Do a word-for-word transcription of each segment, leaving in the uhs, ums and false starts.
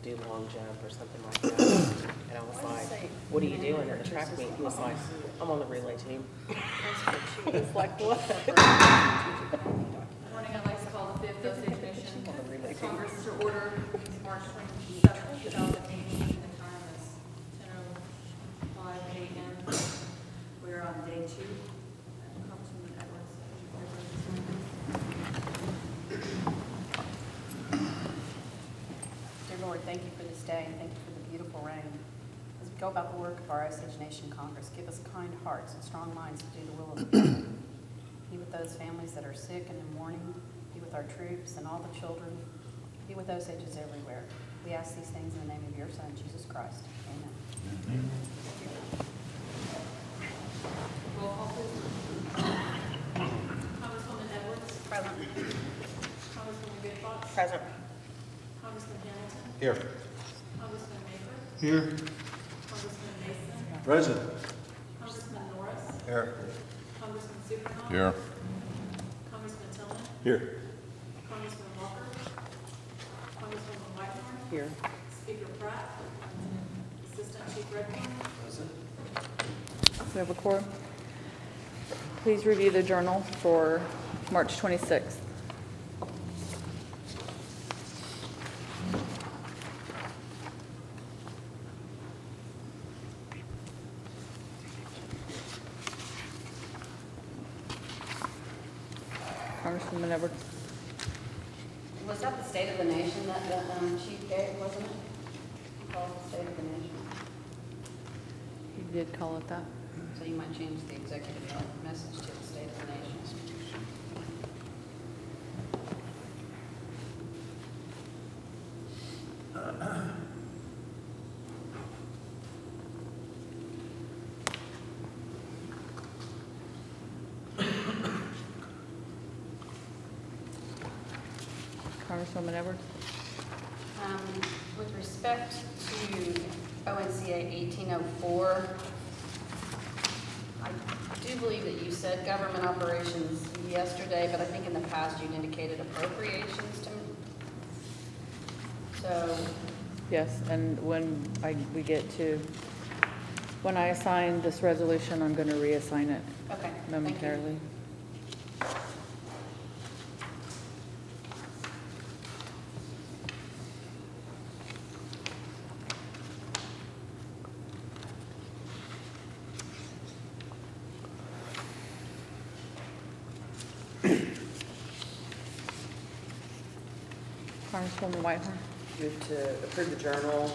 do long jump or something like that. And I was like, what are you doing in the track meet? He was like, I'm on the relay team. I was like, what? Morning, I'd like to call the fifth Osage Nation Congress to order, March twenty-seventh, two thousand eighteen. The time is ten oh five a m We're on day two. Congresswoman Edwards, Dear Lord, thank you for this day, and thank you for the beautiful rain. As we go about the work of our Osage Nation Congress, give us kind hearts and strong minds to do the will of the Lord. Be with those families that are sick and in mourning. Be with our troops and all the children. Be with Osages everywhere. We ask these things in the name of your Son, Jesus Christ. Amen. roll call please. Congresswoman Edwards, Present. Congresswoman Big Fox, Present. Congressman Hamilton, Here. Congressman Maker, Here. Congressman Mason, Present. Congressman Norris, Here. Congressman Supernaw, Here. Congressman Tillman, Here. Congressman Walker, Congresswoman Whitmore, Here. Speaker Pratt, Assistant Chief Redcorn, We have a quorum. Please review the journal for March twenty-sixth. Congresswoman Edwards. Was that the State of the Nation that the um, chief gave, wasn't it? Called the State of the Nation. You did call it that. So you might change the executive message to the State of the Nation. Congresswoman Edwards. Um, With respect to O N C A eighteen oh four, I do believe that you said government operations yesterday, but I think in the past you'd indicated appropriations to me. So, Yes, and when I, we get to, when I assign this resolution, I'm going to reassign it okay. thank you. momentarily. Congresswoman Whitehorn. Move to approve the journal.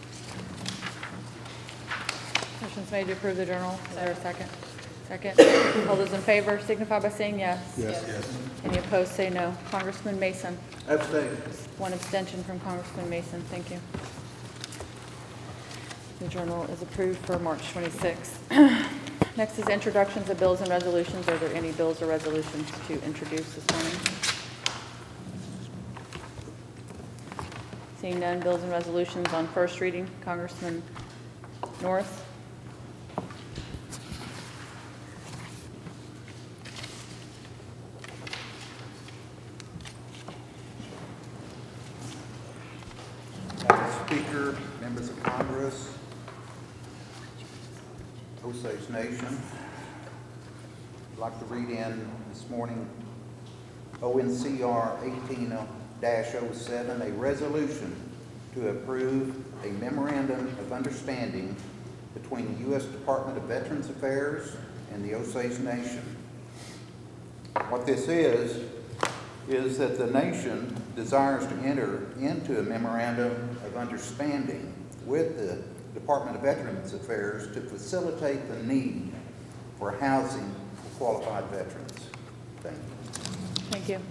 Motion's made to approve the journal. Is there a second? Second. All those in favor signify by saying yes. Yes. Yes. Any opposed, say no. Congressman Mason. Abstain. One abstention from Congressman Mason. Thank you. The journal is approved for March twenty-sixth. Next is introductions of bills and resolutions. Are there any bills or resolutions to introduce this morning? Seeing none, bills and resolutions on first reading. Congressman Norris. Madam Speaker, members of Congress, Osage Nation, I'd like to read in this morning O N C R eighteen oh seven, a resolution to approve a memorandum of understanding between the U S Department of Veterans Affairs and the Osage Nation. What this is, is that the nation desires to enter into a memorandum of understanding with the Department of Veterans Affairs to facilitate the need for housing for qualified veterans. Thank you. Thank you.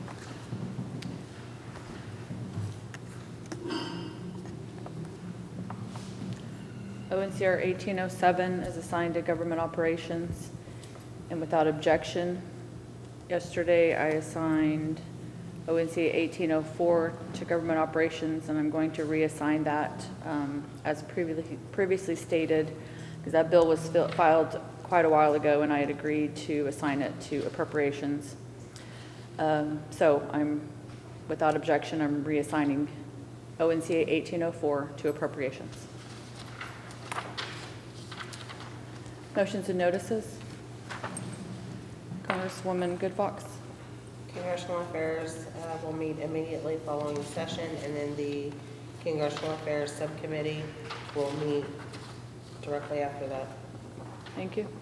O N C R eighteen oh seven is assigned to government operations and without objection. Yesterday, I assigned O N C eighteen oh four to government operations, and I'm going to reassign that um, as previously previously stated, because that bill was filed quite a while ago, and I had agreed to assign it to appropriations. Um, so I'm, without objection, I'm reassigning O N C A eighteen oh four to appropriations. Motions and notices. Congresswoman Good Fox. Congressional Affairs uh, will meet immediately following the session, and then the Congressional Affairs Subcommittee will meet directly after that. Thank you.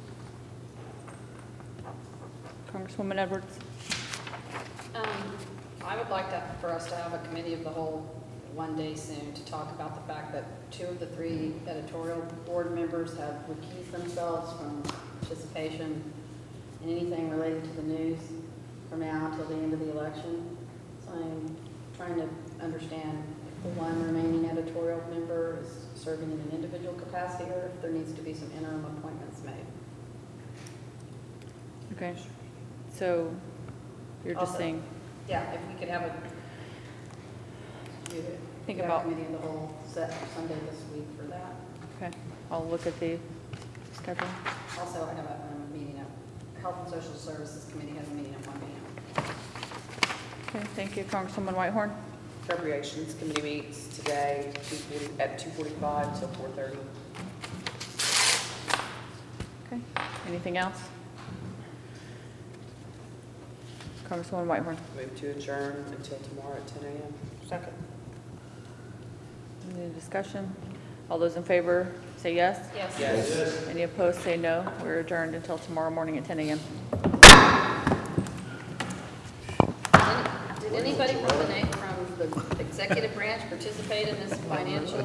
Congresswoman Edwards. Um, I would like to, for us to have a committee of the whole one day soon to talk about the fact that two of the three editorial board members have recused themselves from participation in anything related to the news from now till the end of the election. So I'm trying to understand if the one remaining editorial member is serving in an individual capacity or if there needs to be some interim appointments made. Okay. So you're just Also- saying, Yeah, if we could have a, you Think have a about- committee of the whole set Sunday this week for that. okay, I'll look at the schedule. Also, I have a um, meeting at, Health and Social Services Committee has a meeting at one P M. Okay, thank you. Congresswoman Whitehorn. Appropriations Committee meets today two forty at two forty-five till four thirty. Okay, anything else? Congresswoman Whitehorn. Move to adjourn until tomorrow at ten a.m. Second. Any discussion? All those in favor say yes. Yes. Yes. Any opposed say no. We're adjourned until tomorrow morning at ten a.m. Did anybody from the, na- from the executive branch participate in this financial